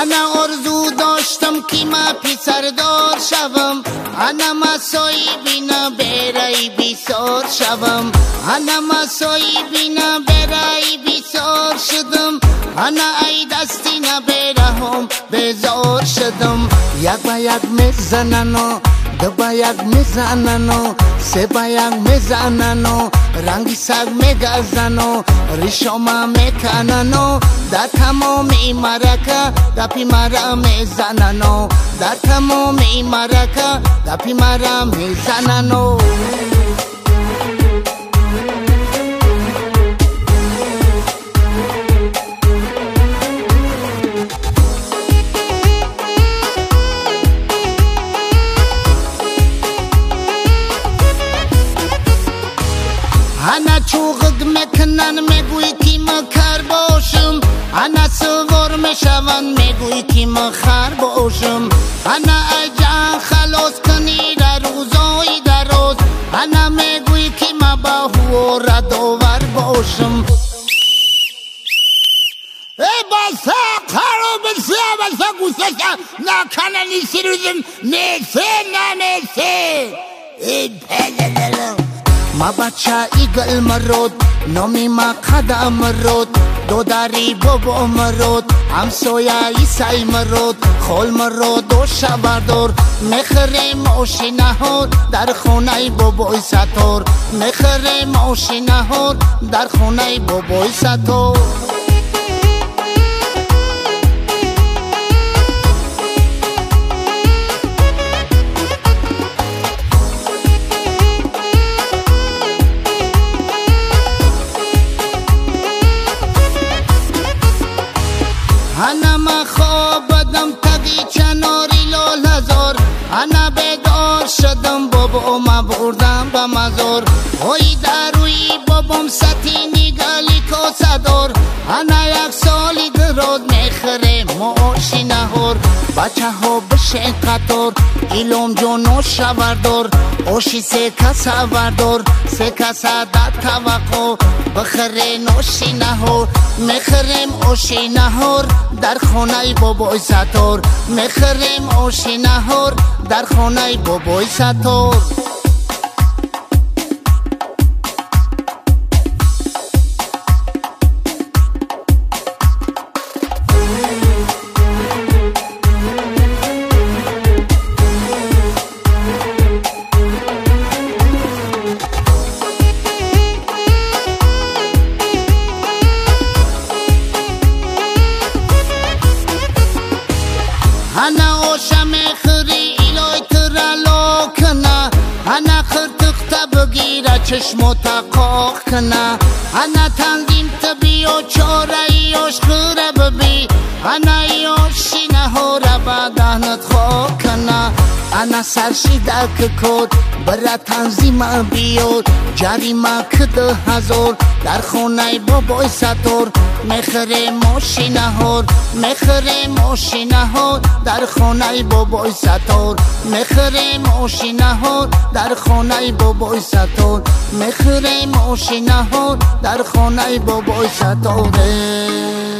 انا آرزو داشتم که ما پسردار شوم، انا مسایی بینا برای بیسار شوم، انا مسایی بینا برای بیسار شدم، انا ای دستی نبرهم بزار شدم. یک با یک میزنن، دو با یک میزنن، سه با یک میزنن، رنگی سگ میگزن، ریشم میکنن، در تمام این مرکه دپی مرا میزنن، در تمام این مرکه دپی مرا میزنن. انا چوغگ میکنن میگوی که مکر باشم، انا سوار میشون میگوی که مخر باشم، انا اجان خلاص کنی در روزای دراز، انا میگوی که ما با هو رداور باشم. ای بسا کارو بسیار بسا گوشتشم نکنه نیسی روزم نیسی نمیسی ای پدلم. ما بچه ایگل مرود نامی ما قدم مرود، دو داری بابا مرود همسایه ایسای مرود، خول مرود دو شبردار میخریم آشی نهار در خونه بابای ستار، میخریم آشی نهار در خونه بابای ستار. انا ما خوابدم تگی چناری لال هزار، انا بیدار شدم بابا ما بردم به مزار، اوی دروی بابام ستی نگالی کاسدار، انا یک سالی دراد میخره معاشی نهار، بچه ها بشین قطار ایلوم جانو شوردار، آشی سه کس وردار سه کس در توقع بخره نوشی نهار، میخریم آشی نهار در خانه بابای ستار، میخریم آشی نهار در خانه بابای ستار. انا آشم خری ایلای ترلا کنه، انا خرتخت بگیره چشم تقاق کنه، انا تنظیم تبی و چاره ایاش خره ببی، انا ایاشی نهاره بدهنت خواه کنه، انا سرشیده که کد برا تنظیم بیاد جریمه کده هزار در خونه بابای ستار، میخره ماشی نهار میخره ماشی نهار در خانه بابای ستار، میخره ماشی نهار در خانه بابای ستار، میخره ماشی نهار در خانه بابای ستاره.